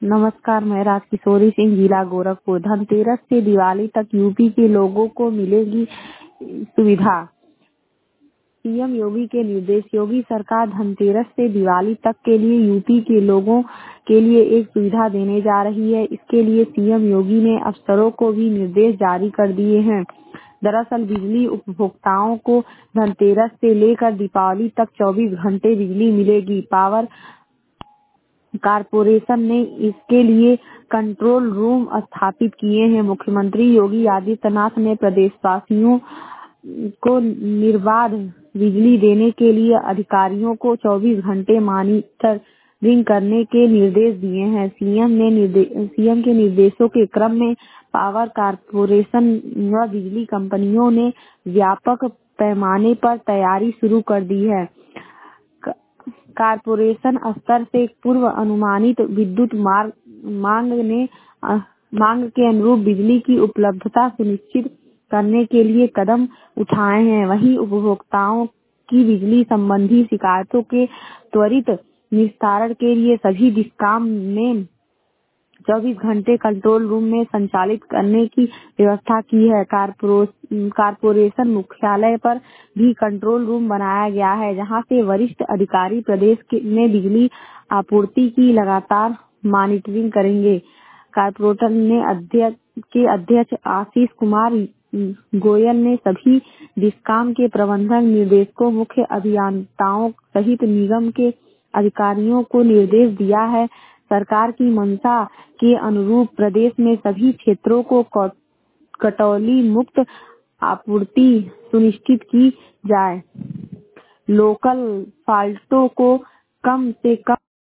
नमस्कार, मैं राजकिशोरी सिंह, जिला गोरखपुर। धनतेरस से दिवाली तक यूपी के लोगों को मिलेगी सुविधा। सीएम योगी के निर्देश। योगी सरकार धनतेरस से दिवाली तक के लिए यूपी के लोगों के लिए एक सुविधा देने जा रही है। इसके लिए सीएम योगी ने अफसरों को भी निर्देश जारी कर दिए हैं। दरअसल बिजली उपभोक्ताओं को धनतेरस से लेकर दीपावली तक 24 घंटे बिजली मिलेगी। पावर कारपोरेशन ने इसके लिए कंट्रोल रूम स्थापित किए हैं। मुख्यमंत्री योगी आदित्यनाथ ने प्रदेशवासियों को निर्बाध बिजली देने के लिए अधिकारियों को 24 घंटे मॉनिटरिंग करने के निर्देश दिए हैं। सीएम के निर्देशों के क्रम में पावर कारपोरेशन व बिजली कंपनियों ने व्यापक पैमाने पर तैयारी शुरू कर दी है। कारपोरेशन स्तर से पूर्व अनुमानित विद्युत मांग के अनुरूप बिजली की उपलब्धता सुनिश्चित करने के लिए कदम उठाए हैं। वहीं उपभोक्ताओं की बिजली संबंधी शिकायतों के त्वरित निस्तारण के लिए सभी डिस्कॉम में 24 घंटे कंट्रोल रूम में संचालित करने की व्यवस्था की है। कारपोरेशन मुख्यालय पर भी कंट्रोल रूम बनाया गया है, जहां से वरिष्ठ अधिकारी प्रदेश में बिजली आपूर्ति की लगातार मॉनिटरिंग करेंगे। कारपोरेशन के अध्यक्ष आशीष कुमार गोयल ने सभी डिस्कॉम के प्रबंधक निर्देशकों, मुख्य अभियंताओं सहित निगम के अधिकारियों को निर्देश दिया है। सरकार की मंशा के अनुरूप प्रदेश में सभी क्षेत्रों को कटौती मुक्त आपूर्ति सुनिश्चित की जाए। लोकल फाल्टों को कम से कम